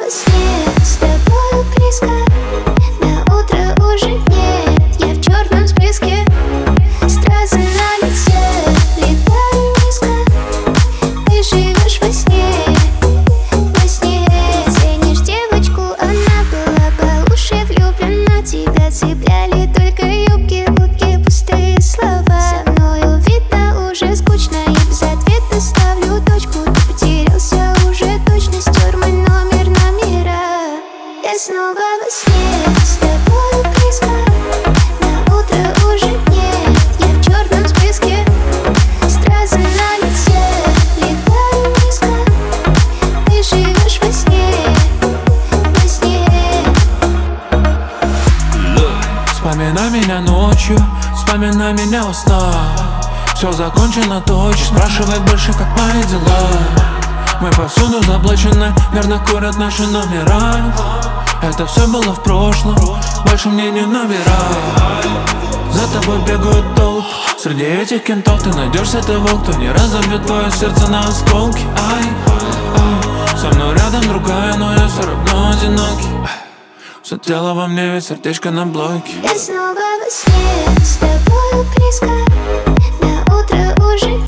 во сне с тобой близко, на утро уже нет, я в черном списке. Стразы на лице, летаю низко, ты живешь во сне, во сне. Ценишь девочку, она была по уши влюблена, тебя цепляли только юбки, утки, пустые слова. Со мною видно уже скучно, и без ответа ставлю точку. Ты потерялся уже, точно стер мой номера. Я снова во сне с тобой близко, на утро уже нет, я в черном списке. Стразы на лице, летаю низко, ты живешь во сне, во сне. Вспоминай меня ночью, вспоминай меня во снах. Все закончено точно, спрашивай больше, как мои дела. Мы повсюду заблочены, верно курят наши номера. Это все было в прошлом, больше мне не набирай. За тобой бегают толпы, среди этих кентов ты найдешься того, кто не разобьет твое сердце на осколки. Ай, ай, со мной рядом другая, но я все равно одинокий. Все тело во мне, ведь сердечко на блоке. Я снова во сне с тобой близко, на утро уже